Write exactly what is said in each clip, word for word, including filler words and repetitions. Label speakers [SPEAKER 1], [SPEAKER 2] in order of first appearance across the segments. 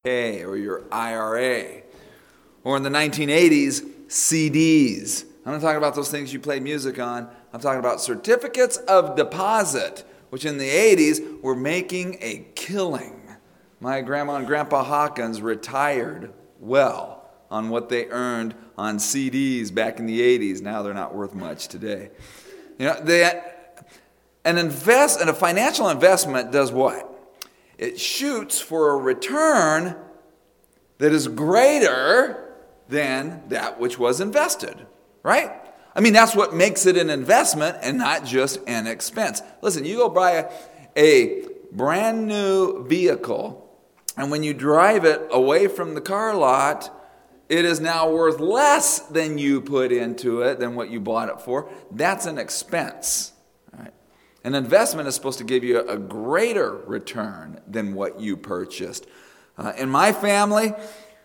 [SPEAKER 1] or your I R A. Or in the nineteen eighties, C Ds. I'm not talking about those things you play music on. I'm talking about certificates of deposit, which in the eighties were making a killing. My grandma and grandpa Hawkins retired well on what they earned on C Ds back in the eighties. Now they're not worth much today. You know, they, an invest and a financial investment does what? It shoots for a return that is greater than that which was invested, right? I mean, that's what makes it an investment and not just an expense. Listen, you go buy a, a brand new vehicle, and when you drive it away from the car lot, it is now worth less than you put into it, than what you bought it for. That's an expense. Right? An investment is supposed to give you a greater return than what you purchased. Uh, in my family,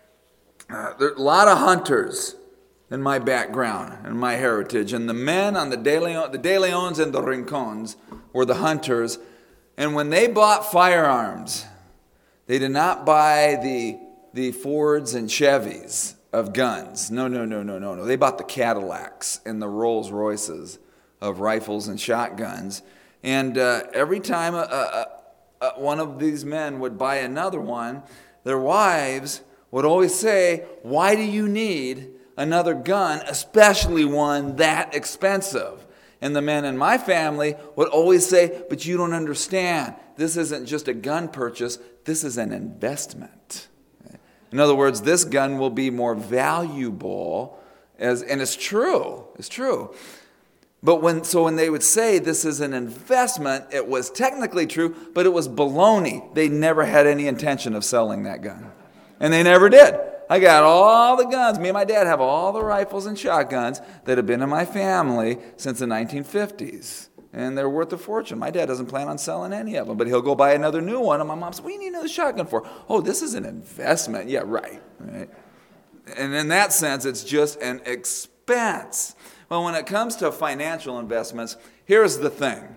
[SPEAKER 1] uh, there are a lot of hunters in my background and my heritage. And the men on the De Leon, the De Leons and the Rincons were the hunters. And when they bought firearms, they did not buy the, the Fords and Chevys of guns. No, no, no, no, no, no. They bought the Cadillacs and the Rolls Royces of rifles and shotguns. And uh, every time a, a, a, one of these men would buy another one, their wives would always say, "Why do you need another gun, especially one that expensive?" And the men in my family would always say, "But you don't understand. This isn't just a gun purchase. This is an investment." In other words, this gun will be more valuable, as, and it's true. It's true. But when so when they would say this is an investment, it was technically true, but it was baloney. They never had any intention of selling that gun. And they never did. I got all the guns. Me and my dad have all the rifles and shotguns that have been in my family since the nineteen fifties. And they're worth a fortune. My dad doesn't plan on selling any of them, but he'll go buy another new one. And my mom says, "What do you need another shotgun for?" "Oh, this is an investment." Yeah, right. right. And in that sense, it's just an expense. Well, when it comes to financial investments, here's the thing.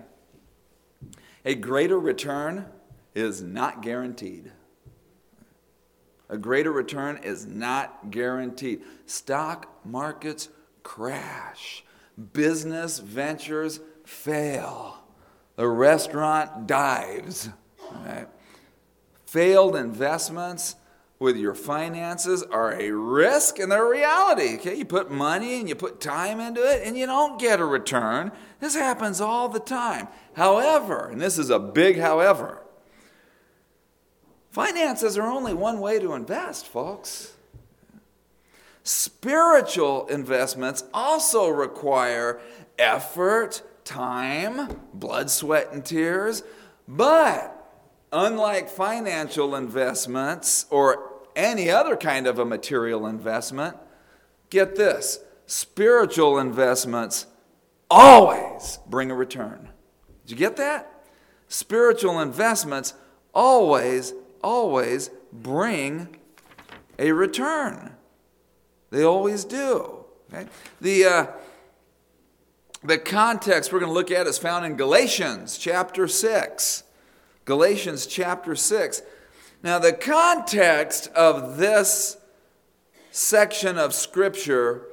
[SPEAKER 1] A greater return is not guaranteed. A greater return is not guaranteed. Stock markets crash. Business ventures fail. The restaurant dives. Right? Failed investments with your finances are a risk and they're a reality. Okay, you put money and you put time into it and you don't get a return. This happens all the time. However, and this is a big however, finances are only one way to invest, folks. Spiritual investments also require effort, time, blood, sweat, and tears. But unlike financial investments or any other kind of a material investment, get this, spiritual investments always bring a return. Did you get that? Spiritual investments always always bring a return. They always do. Okay? The, uh, the context we're going to look at is found in Galatians chapter six. Galatians chapter six. Now, the context of this section of Scripture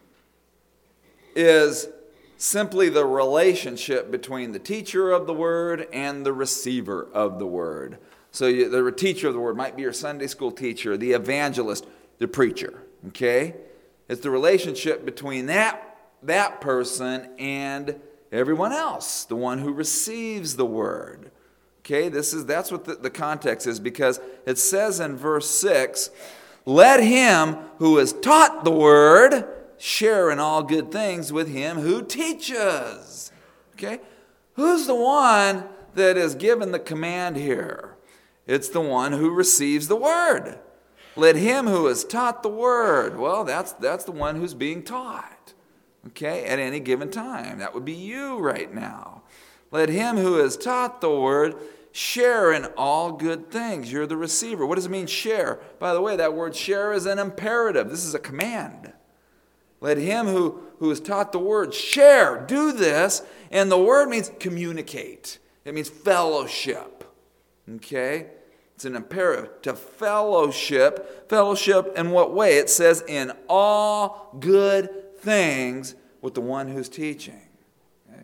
[SPEAKER 1] is simply the relationship between the teacher of the Word and the receiver of the Word. So you, the teacher of the Word might be your Sunday school teacher, the evangelist, the preacher, okay? It's the relationship between that, that person and everyone else, the one who receives the Word. Okay, this is that's what the, the context is, because it says in verse six, "Let him who is taught the Word share in all good things with him who teaches." Okay, who's the one that is given the command here? It's the one who receives the Word. Let him who is taught the Word. Well, that's that's the one who's being taught. Okay, at any given time. That would be you right now. Let him who is taught the Word share in all good things. You're the receiver. What does it mean, share? By the way, that word share is an imperative. This is a command. Let him who, who is taught the Word share. Do this. And the word means communicate. It means fellowship. Okay? It's an imperative to fellowship. Fellowship in what way? It says, in all good things with the one who's teaching. Okay?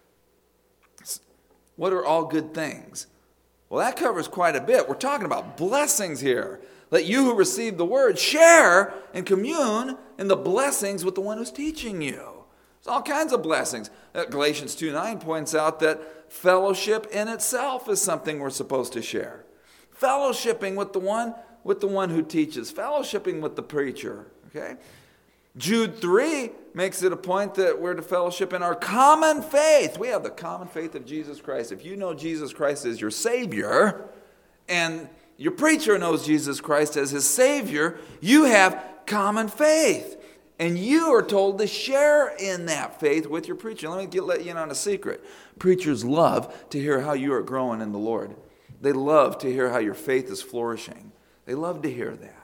[SPEAKER 1] What are all good things? Well, that covers quite a bit. We're talking about blessings here. Let you who receive the word share and commune in the blessings with the one who's teaching you. There's all kinds of blessings. Uh, Galatians two nine points out that fellowship in itself is something we're supposed to share. Fellowshipping with the one with the one who teaches. Fellowshipping with the preacher. Okay? Jude three makes it a point that we're to fellowship in our common faith. We have the common faith of Jesus Christ. If you know Jesus Christ as your Savior, and your preacher knows Jesus Christ as his Savior, you have common faith. And you are told to share in that faith with your preacher. Let me get, let you in on a secret. Preachers love to hear how you are growing in the Lord. They love to hear how your faith is flourishing. They love to hear that.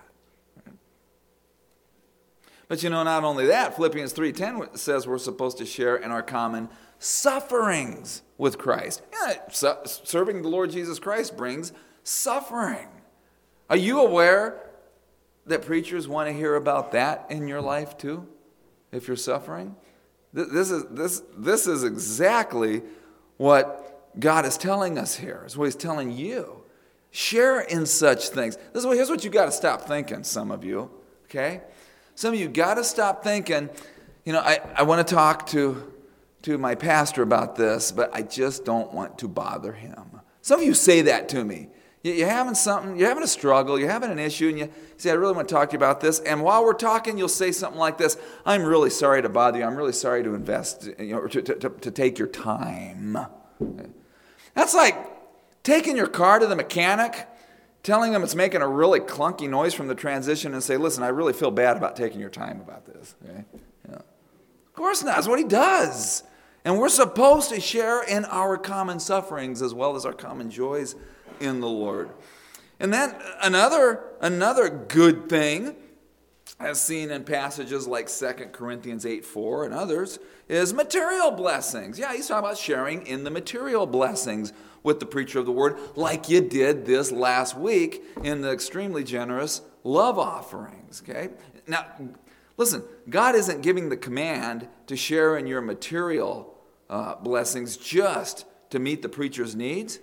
[SPEAKER 1] But you know, not only that, Philippians three ten says we're supposed to share in our common sufferings with Christ. Yeah, su- serving the Lord Jesus Christ brings suffering. Are you aware that preachers want to hear about that in your life too? If you're suffering? This is, this, this is exactly what God is telling us here. It's what he's telling you. Share in such things. This is what, here's what you got to stop thinking, some of you. Okay? Some of you got to stop thinking, you know, I, I want to talk to, to my pastor about this, but I just don't want to bother him. Some of you say that to me. You, you're having something, you're having a struggle, you're having an issue, and you say, I really want to talk to you about this. And while we're talking, you'll say something like this: I'm really sorry to bother you. I'm really sorry to invest, you know, to, to, to take your time. That's like taking your car to the mechanic, telling them it's making a really clunky noise from the transition, and say, listen, I really feel bad about taking your time about this. Okay? Yeah. Of course not. That's what he does. And we're supposed to share in our common sufferings as well as our common joys in the Lord. And then another, another good thing, as seen in passages like Second Corinthians eight four and others, is material blessings. Yeah, he's talking about sharing in the material blessings with the preacher of the word, like you did this last week in the extremely generous love offerings. Okay? Now, listen, God isn't giving the command to share in your material uh, blessings just to meet the preacher's needs.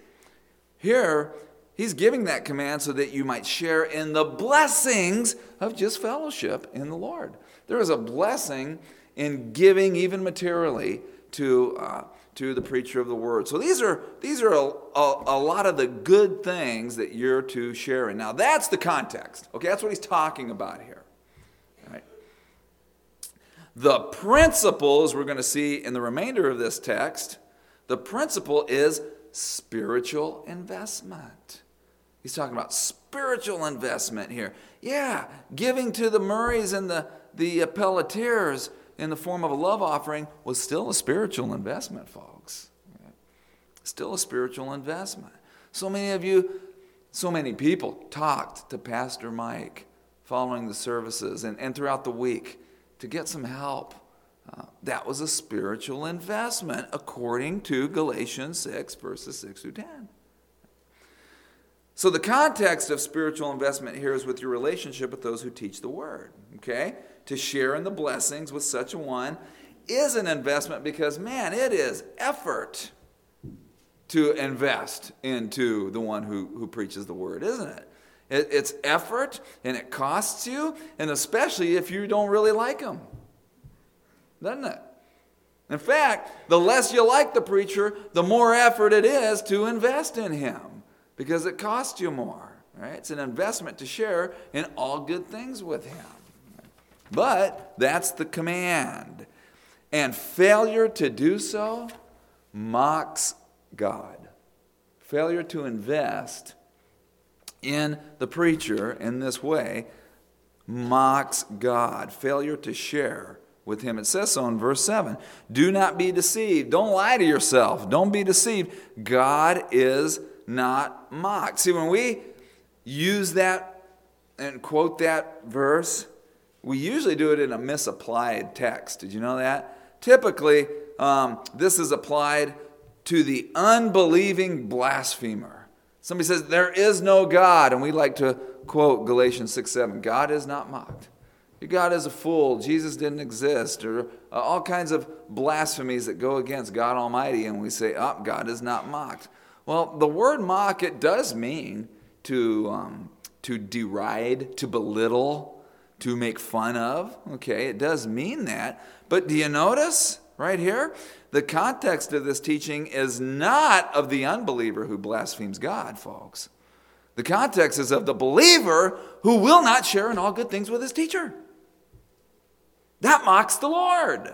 [SPEAKER 1] Here, he's giving that command so that you might share in the blessings of just fellowship in the Lord. There is a blessing in giving even materially to uh, to the preacher of the word. So these are these are a, a, a lot of the good things that you're to share in. Now that's the context. Okay, that's what he's talking about here. All right. The principles we're going to see in the remainder of this text, the principle is spiritual investment. He's talking about spiritual investment here. Yeah, giving to the Murrays and the, the Pelletiers in the form of a love offering was still a spiritual investment, folks. Still a spiritual investment. So many of you, so many people talked to Pastor Mike following the services and, and throughout the week to get some help. Uh, that was a spiritual investment according to Galatians six, verses six through ten. So the context of spiritual investment here is with your relationship with those who teach the word. Okay? To share in the blessings with such a one is an investment because, man, it is effort to invest into the one who, who preaches the word, isn't it? it? It's effort, and it costs you, and especially if you don't really like him. Doesn't it? In fact, the less you like the preacher, the more effort it is to invest in him because it costs you more. Right? It's an investment to share in all good things with him. But that's the command. And failure to do so mocks God. Failure to invest in the preacher in this way mocks God. Failure to share with him. It says so in verse seven. Do not be deceived. Don't lie to yourself. Don't be deceived. God is not mocked. See, when we use that and quote that verse, we usually do it in a misapplied text. Did you know that? Typically, um, this is applied to the unbelieving blasphemer. Somebody says, there is no God, and we like to quote Galatians six seven, God is not mocked. Your God is a fool. Jesus didn't exist. Or uh, all kinds of blasphemies that go against God Almighty, and we say, oh, God is not mocked. Well, the word mock, it does mean to, um, to deride, to belittle, to make fun of. Okay, it does mean that. But do you notice right here? The context of this teaching is not of the unbeliever who blasphemes God, folks. The context is of the believer who will not share in all good things with his teacher. That mocks the Lord.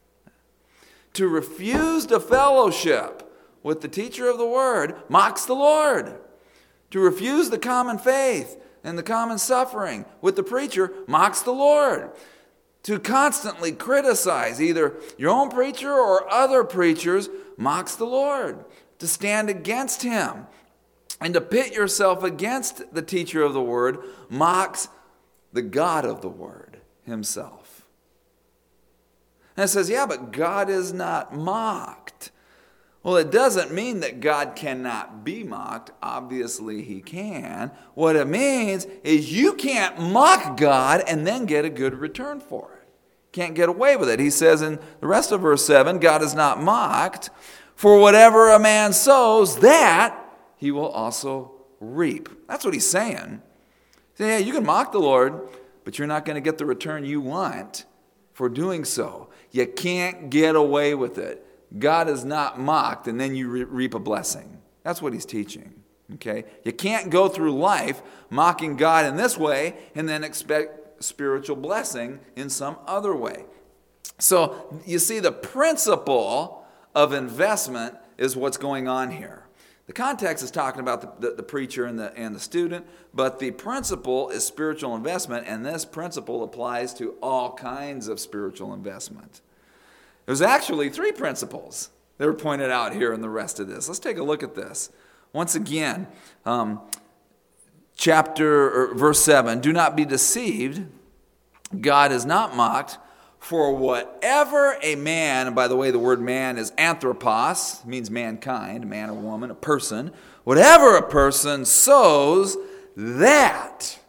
[SPEAKER 1] To refuse to fellowship with the teacher of the word mocks the Lord. To refuse the common faith and the common suffering with the preacher mocks the Lord. To constantly criticize either your own preacher or other preachers mocks the Lord. To stand against him and to pit yourself against the teacher of the word mocks the God of the word himself. And it says, yeah, but God is not mocked. Well, it doesn't mean that God cannot be mocked. Obviously, he can. What it means is you can't mock God and then get a good return for it. Can't get away with it. He says in the rest of verse seven, God is not mocked. For whatever a man sows, that he will also reap. That's what he's saying. He's saying, yeah, you can mock the Lord, but you're not going to get the return you want for doing so. You can't get away with it. God is not mocked, and then you re- reap a blessing. That's what he's teaching. Okay? You can't go through life mocking God in this way and then expect spiritual blessing in some other way. So you see, the principle of investment is what's going on here. The context is talking about the, the, the preacher and the, and the student, but the principle is spiritual investment, and this principle applies to all kinds of spiritual investment. There's actually three principles that were pointed out here in the rest of this. Let's take a look at this. Once again, um, chapter or verse seven, do not be deceived. God is not mocked. For whatever a man, and by the way, the word man is anthropos, means mankind, a man or woman, a person. Whatever a person sows, that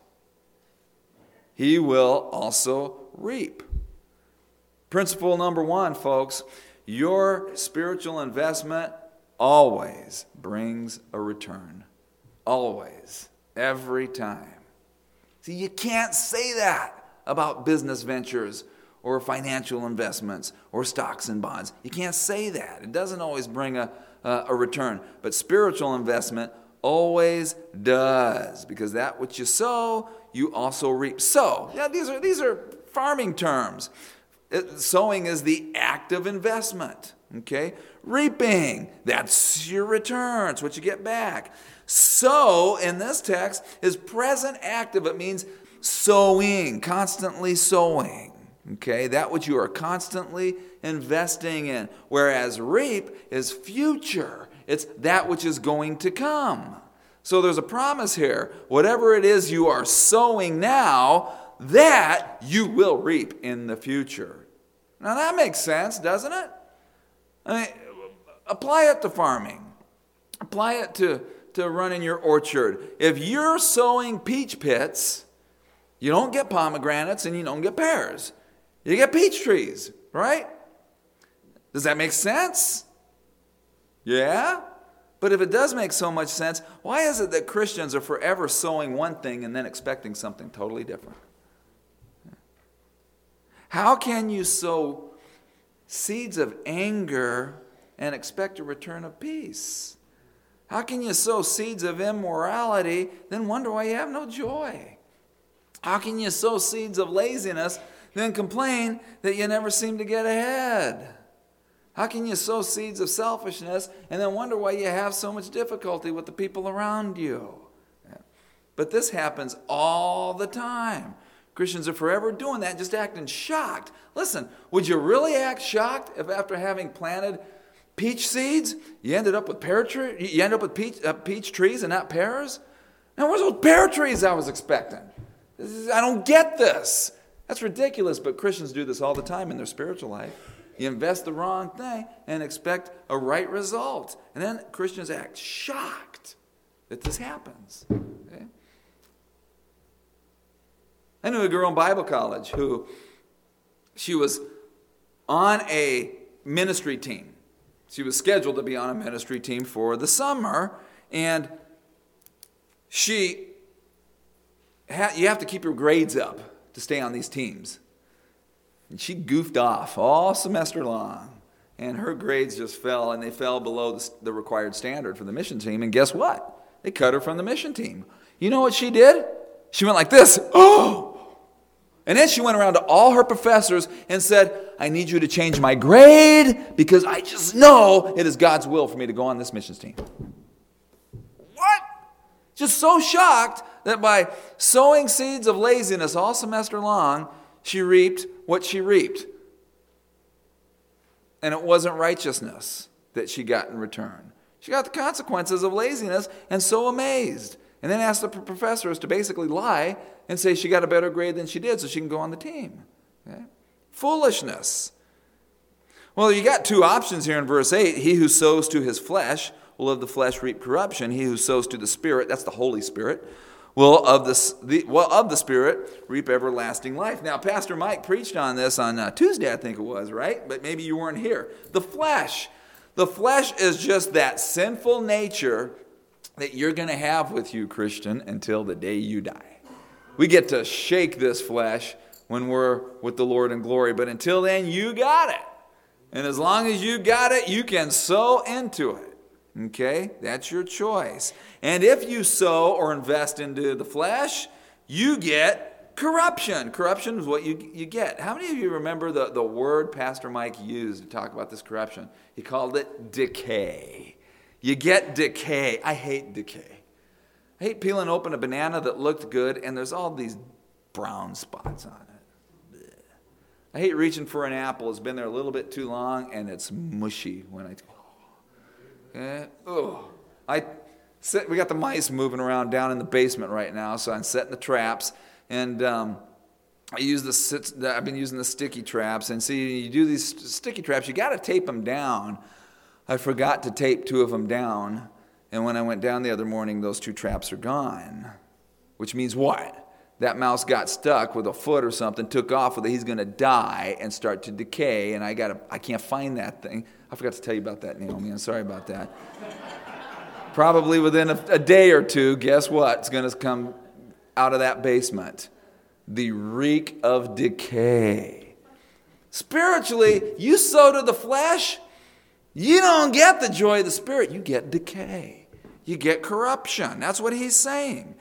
[SPEAKER 1] he will also reap. Principle number one, folks, your spiritual investment always brings a return. Always. Every time. See, you can't say that about business ventures or financial investments or stocks and bonds. You can't say that. It doesn't always bring a, a, a return. But spiritual investment always does, because that which you sow, you also reap. So, yeah, these are these are farming terms. It, sowing is the act of investment. Okay? Reaping, that's your return. It's what you get back. Sow, in this text, is present active. It means sowing, constantly sowing. Okay, that which you are constantly investing in. Whereas reap is future. It's that which is going to come. So there's a promise here. Whatever it is you are sowing now, that you will reap in the future. Now that makes sense, doesn't it? I mean, apply it to farming. Apply it to, to running your orchard. If you're sowing peach pits, you don't get pomegranates and you don't get pears. You get peach trees, right? Does that make sense? Yeah? But if it does make so much sense, why is it that Christians are forever sowing one thing and then expecting something totally different? How can you sow seeds of anger and expect a return of peace? How can you sow seeds of immorality, then wonder why you have no joy? How can you sow seeds of laziness, then complain that you never seem to get ahead? How can you sow seeds of selfishness and then wonder why you have so much difficulty with the people around you? But this happens all the time. Christians are forever doing that, just acting shocked. Listen, would you really act shocked if after having planted peach seeds, you ended up with pear tree, you end up with peach, uh, peach trees and not pears? Now, where's those pear trees I was expecting? This is, I don't get this. That's ridiculous, but Christians do this all the time in their spiritual life. You invest the wrong thing and expect a right result. And then Christians act shocked. that this happens. Okay? I knew a girl in Bible college who, she was on a ministry team. She was scheduled to be on a ministry team for the summer, and she, ha- you have to keep your grades up to stay on these teams. And she goofed off all semester long, and her grades just fell, and they fell below the, the required standard for the mission team, and guess what? They cut her from the mission team. You know what she did? She went like this, oh! And then she went around to all her professors and said, I need you to change my grade because I just know it is God's will for me to go on this missions team. What? Just so shocked that by sowing seeds of laziness all semester long, she reaped what she reaped. And it wasn't righteousness that she got in return. She got the consequences of laziness and so amazed. And then asked the professors to basically lie and say she got a better grade than she did so she can go on the team. Okay? Foolishness. Well, you got two options here in verse eight. He who sows to his flesh will of the flesh reap corruption. He who sows to the Spirit, that's the Holy Spirit, will of the, the well of the Spirit reap everlasting life. Now, Pastor Mike preached on this on uh, Tuesday, I think it was, right? But maybe you weren't here. The flesh. The flesh is just that sinful nature that you're going to have with you, Christian, until the day you die. We get to shake this flesh when we're with the Lord in glory, but until then, you got it. And as long as you got it, you can sow into it. Okay? That's your choice. And if you sow or invest into the flesh, you get corruption. Corruption is what you, you get. How many of you remember the, the word Pastor Mike used to talk about this corruption? He called it decay. You get decay. I hate decay. I hate peeling open a banana that looked good and there's all these brown spots on it. Blech. I hate reaching for an apple. It's been there a little bit too long and it's mushy when I. Oh. Okay. Oh. I sit, we got the mice moving around down in the basement right now, so I'm setting the traps and um, I use the. I've been using the sticky traps, and see, you do these sticky traps. You got to tape them down. I forgot to tape two of them down, and when I went down the other morning, those two traps are gone. Which means what? That mouse got stuck with a foot or something, took off with it. He's going to die and start to decay, and I got I can't find that thing. I forgot to tell you about that, Naomi. I'm sorry about that. Probably within a, a day or two, guess what? It's going to come out of that basement. The reek of decay. Spiritually, you sow to the flesh, you don't get the joy of the Spirit. You get decay. You get corruption. That's what he's saying.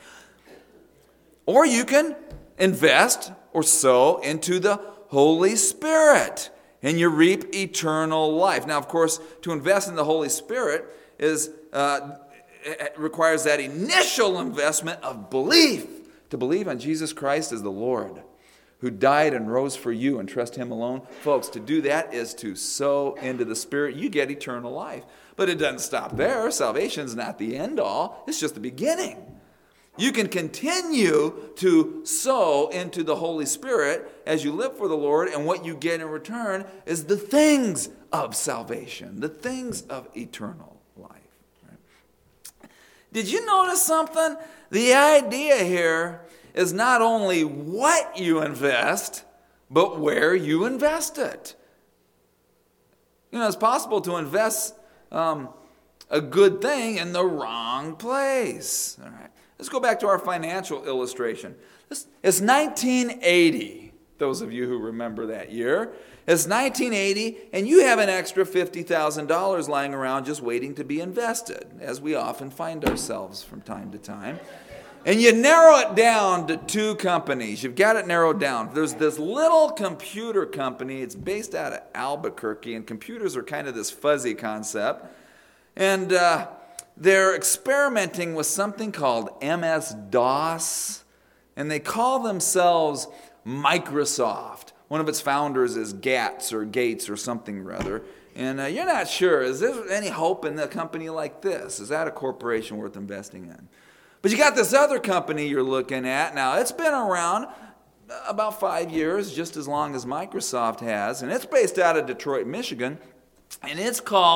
[SPEAKER 1] Or you can invest or sow into the Holy Spirit, and you reap eternal life. Now, of course, to invest in the Holy Spirit is uh, it requires that initial investment of belief. To believe on Jesus Christ as the Lord, who died and rose for you, and trust him alone. Folks, to do that is to sow into the Spirit. You get eternal life. But it doesn't stop there. Salvation's not the end all. It's just the beginning. You can continue to sow into the Holy Spirit as you live for the Lord, and what you get in return is the things of salvation, the things of eternal life. Right? Did you notice something? The idea here is not only what you invest, but where you invest it. You know, it's possible to invest um, a good thing in the wrong place. All right. Let's go back to our financial illustration. This, it's nineteen eighty, those of you who remember that year. It's nineteen eighty, and you have an extra fifty thousand dollars lying around just waiting to be invested, as we often find ourselves from time to time. And you narrow it down to two companies. You've got it narrowed down. There's this little computer company. It's based out of Albuquerque, and computers are kind of this fuzzy concept. And uh, they're experimenting with something called M S DOS, and they call themselves Microsoft. One of its founders is Gatz or Gates or something rather. And uh, you're not sure, is there any hope in a company like this? Is that a corporation worth investing in? But you got this other company you're looking at. Now, it's been around about five years, just as long as Microsoft has, and it's based out of Detroit, Michigan, and it's called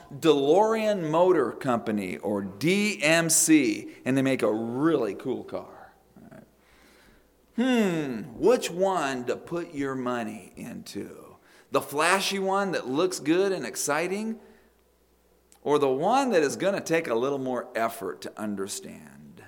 [SPEAKER 1] DeLorean Motor Company, or D M C, and they make a really cool car. All right. Hmm, which one to put your money into? The flashy one that looks good and exciting, or the one that is going to take a little more effort to understand?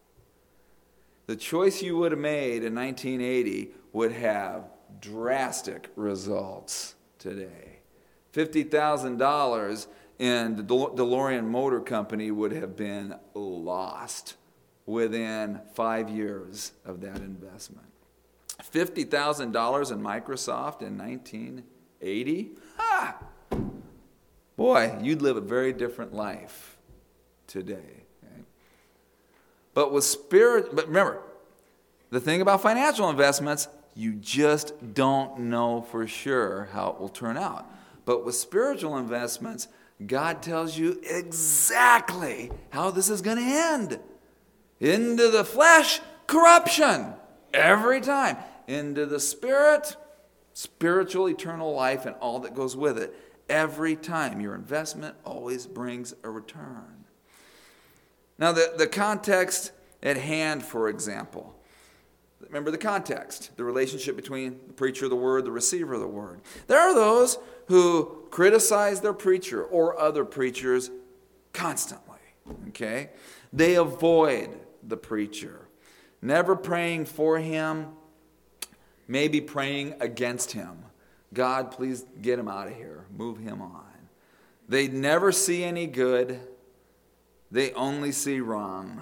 [SPEAKER 1] The choice you would have made in nineteen eighty would have drastic results today. fifty thousand dollars in the DeLorean Motor Company would have been lost within five years of that investment. fifty thousand dollars in Microsoft in nineteen eighty? Ha! Boy, you'd live a very different life today. Okay? But with spirit, but remember, the thing about financial investments, you just don't know for sure how it will turn out. But with spiritual investments, God tells you exactly how this is going to end. Into the flesh, corruption. Every time. Into the spirit, spiritual eternal life and all that goes with it. Every time. Your investment always brings a return. Now, the, the context at hand, for example. Remember the context, the relationship between the preacher of the word, the receiver of the word. There are those who criticize their preacher or other preachers constantly, okay? They avoid the preacher, never praying for him, maybe praying against him. God, please get him out of here. Move him on. They never see any good. They only see wrong.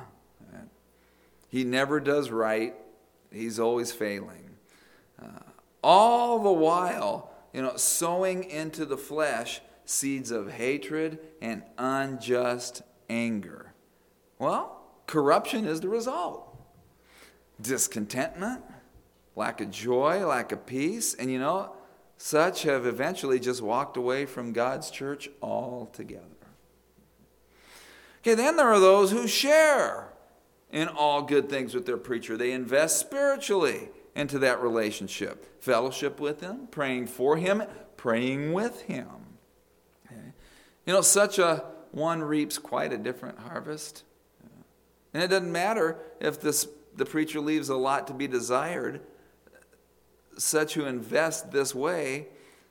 [SPEAKER 1] He never does right. He's always failing. Uh, all the while, you know, sowing into the flesh seeds of hatred and unjust anger. Well, corruption is the result. Discontentment, lack of joy, lack of peace, and you know, such have eventually just walked away from God's church altogether. Okay, then there are those who share in all good things with their preacher. They invest spiritually into that relationship. Fellowship with him, praying for him, praying with him. Okay. You know, such a one reaps quite a different harvest. And it doesn't matter if this, the preacher leaves a lot to be desired. Such who invest this way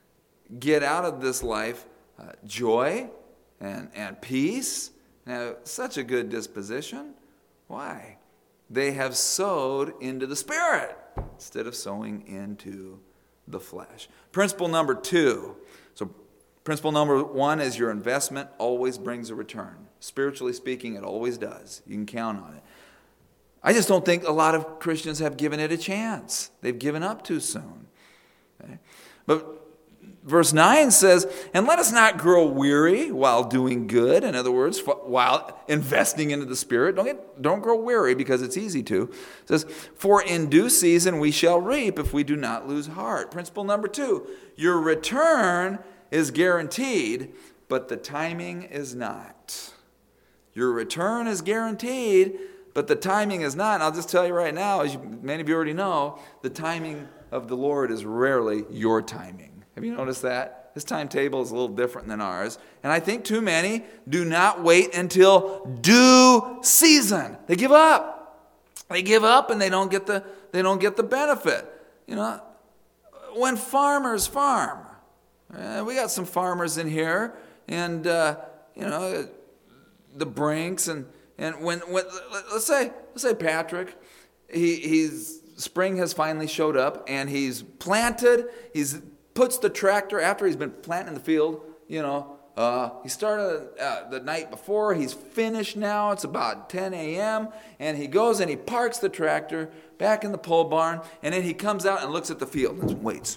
[SPEAKER 1] get out of this life uh, joy and, and peace, and such a good disposition. Why? They have sowed into the Spirit instead of sowing into the flesh. Principle number two. So principle number one is your investment always brings a return. Spiritually speaking, it always does. You can count on it. I just don't think a lot of Christians have given it a chance. They've given up too soon. Okay? But verse nine says, and let us not grow weary while doing good. In other words, while investing into the Spirit. Don't get, don't grow weary because it's easy to. It says, for in due season we shall reap if we do not lose heart. Principle number two, your return is guaranteed, but the timing is not. Your return is guaranteed, but the timing is not. And I'll just tell you right now, as you, many of you already know, the timing of the Lord is rarely your timing. Have you noticed that? His timetable is a little different than ours. And I think too many do not wait until due season. They give up. They give up and they don't get the they don't get the benefit. You know, when farmers farm, uh, we got some farmers in here, and uh, you know, the Brinks and and when when let's say let's say Patrick, he he's spring has finally showed up and he's planted. He's puts the tractor after he's been planting in the field. You know, uh, he started uh, the night before. He's finished now. It's about ten a.m. and he goes and he parks the tractor back in the pole barn, and then he comes out and looks at the field and waits.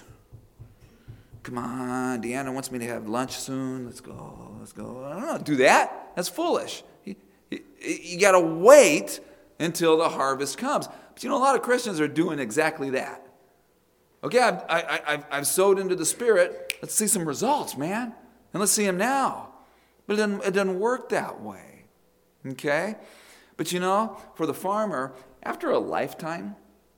[SPEAKER 1] Come on, Deanna wants me to have lunch soon. Let's go. Let's go. I don't know. Do that. That's foolish. You, you, you got to wait until the harvest comes. But you know, a lot of Christians are doing exactly that. Okay, I've, I, I've, I've sowed into the Spirit. Let's see some results, man. And let's see them now. But it doesn't, it doesn't work that way. Okay? But you know, for the farmer, after a lifetime,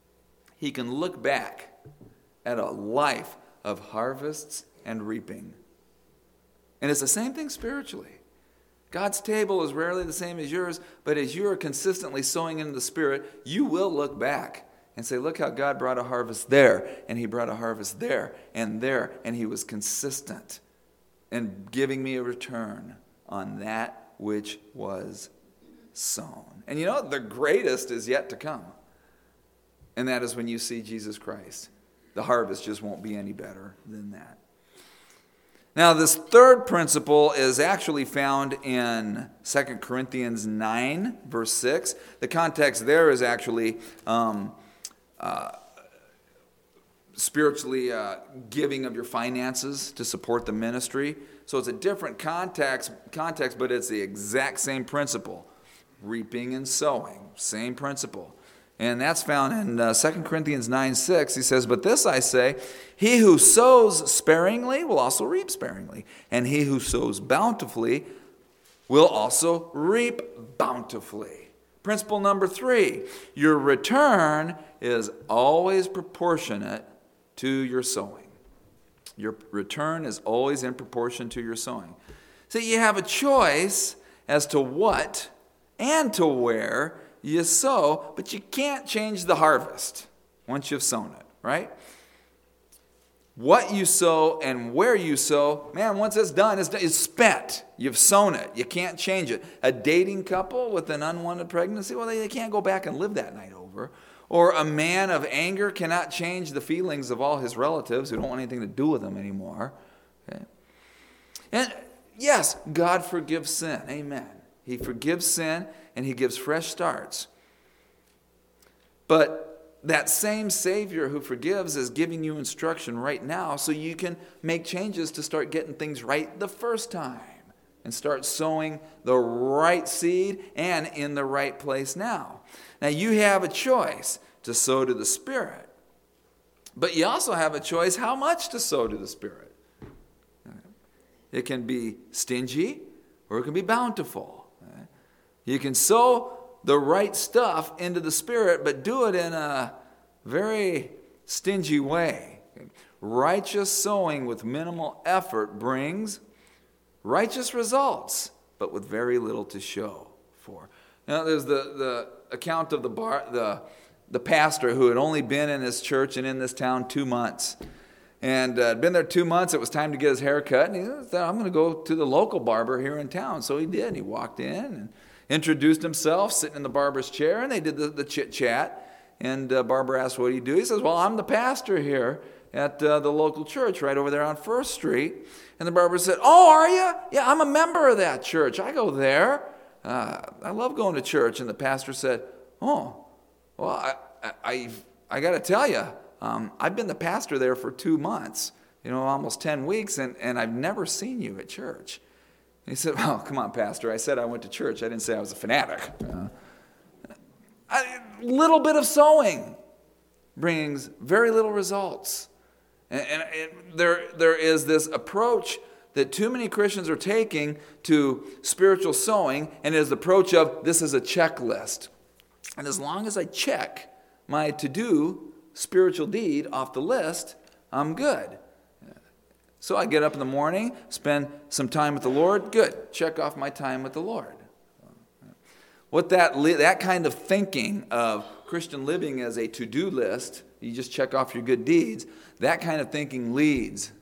[SPEAKER 1] he can look back at a life of harvests and reaping. And it's the same thing spiritually. God's table is rarely the same as yours, but as you are consistently sowing into the Spirit, you will look back and say, look how God brought a harvest there, and he brought a harvest there and there, and he was consistent in giving me a return on that which was sown. And you know, the greatest is yet to come. And that is when you see Jesus Christ. The harvest just won't be any better than that. Now, this third principle is actually found in Second Corinthians nine, verse six. The context there is actually um, uh, spiritually uh, giving of your finances to support the ministry. So it's a different context, context, but it's the exact same principle. Reaping and sowing, same principle. And that's found in uh, Second Corinthians nine six. He says, but this I say, he who sows sparingly will also reap sparingly. And he who sows bountifully will also reap bountifully. Principle number three, your return is always proportionate to your sowing. Your return is always in proportion to your sowing. So you have a choice as to what and to where you sow, but you can't change the harvest once you've sown it, right? What you sow and where you sow, man, once it's done, it's, it's spent. You've sown it. You can't change it. A dating couple with an unwanted pregnancy, well, they, they can't go back and live that night over. Or a man of anger cannot change the feelings of all his relatives who don't want anything to do with him anymore. Okay? And yes, God forgives sin. Amen. He forgives sin and he gives fresh starts. But that same Savior who forgives is giving you instruction right now so you can make changes to start getting things right the first time and start sowing the right seed and in the right place now. Now you have a choice to sow to the Spirit, but you also have a choice how much to sow to the Spirit. It can be stingy or it can be bountiful. You can sow the right stuff into the Spirit, but do it in a very stingy way. Righteous sowing with minimal effort brings righteous results, but with very little to show for. Now, there's the, the account of the bar, the, the pastor who had only been in his church and in this town two months. And uh, had been there two months. It was time to get his hair cut. And he thought, I'm going to go to the local barber here in town. So he did. He walked in and introduced himself, sitting in the barber's chair, and they did the, the chit-chat. And uh, barber asked, what do you do? He says, well, I'm the pastor here at uh, the local church right over there on First Street. And the barber said, oh, are you? Yeah, I'm a member of that church. I go there. Uh, I love going to church. And the pastor said, oh, well, I I, I, I got to tell you, um, I've been the pastor there for two months, you know, almost ten weeks, and, and I've never seen you at church. He said, well, come on, Pastor. I said I went to church. I didn't say I was a fanatic. Uh, a little bit of sowing brings very little results. And, and, and there, there is this approach that too many Christians are taking to spiritual sowing, and it is the approach of this is a checklist. And as long as I check my to-do spiritual deed off the list, I'm good. So I get up in the morning, spend some time with the Lord. Good. Check off my time with the Lord. What that that kind of thinking of Christian living as a to-do list, you just check off your good deeds, that kind of thinking leads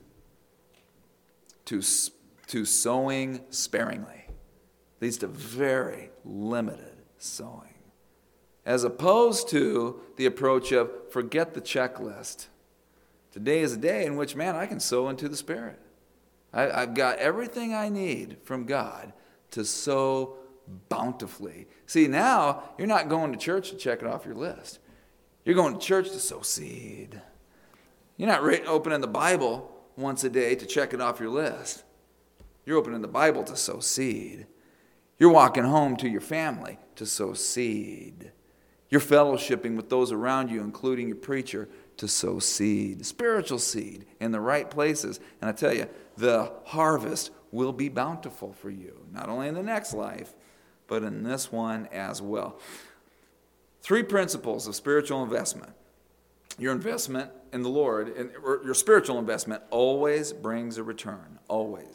[SPEAKER 1] to, to sowing sparingly. Leads to very limited sowing. As opposed to the approach of forget the checklist. Today is a day in which, man, I can sow into the Spirit. I, I've got everything I need from God to sow bountifully. See, now you're not going to church to check it off your list. You're going to church to sow seed. You're not re- opening the Bible once a day to check it off your list. You're opening the Bible to sow seed. You're walking home to your family to sow seed. You're fellowshipping with those around you, including your preacher, to sow seed, spiritual seed, in the right places. And I tell you, the harvest will be bountiful for you, not only in the next life, but in this one as well. Three principles of spiritual investment. Your investment in the Lord, or your spiritual investment, always brings a return. Always.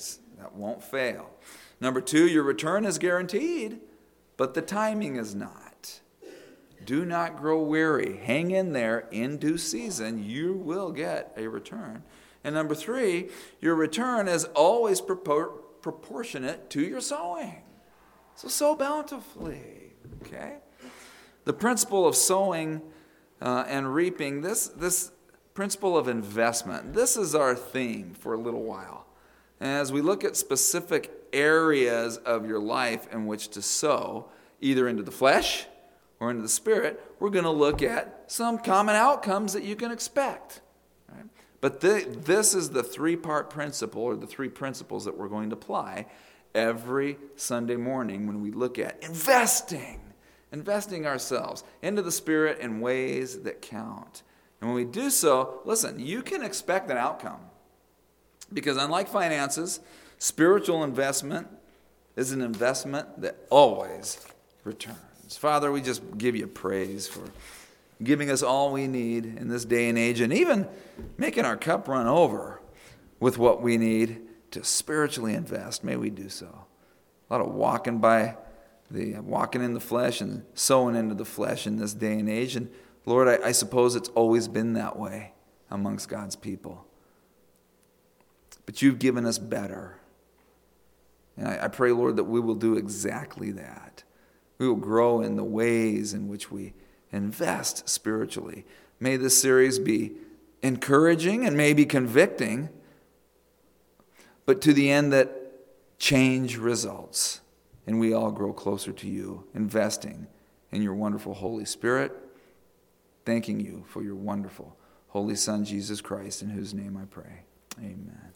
[SPEAKER 1] That won't fail. Number two, your return is guaranteed, but the timing is not. Do not grow weary. Hang in there. In due season, you will get a return. And number three, your return is always propor- proportionate to your sowing. So sow bountifully, okay? The principle of sowing uh, and reaping, this, this principle of investment, this is our theme for a little while. And as we look at specific areas of your life in which to sow, either into the flesh or into the spirit, we're going to look at some common outcomes that you can expect. Right? But the, this is the three-part principle, or the three principles that we're going to apply every Sunday morning when we look at investing, investing ourselves into the Spirit in ways that count. And when we do so, listen, you can expect an outcome. Because unlike finances, spiritual investment is an investment that always returns. Father, we just give you praise for giving us all we need in this day and age, and even making our cup run over with what we need to spiritually invest. May we do so. A lot of walking by the walking in the flesh and sowing into the flesh in this day and age. And Lord, I, I suppose it's always been that way amongst God's people. But you've given us better. And I, I pray, Lord, that we will do exactly that. We will grow in the ways in which we invest spiritually. May this series be encouraging and maybe convicting, but to the end that change results and we all grow closer to you, investing in your wonderful Holy Spirit, thanking you for your wonderful Holy Son, Jesus Christ, in whose name I pray. Amen.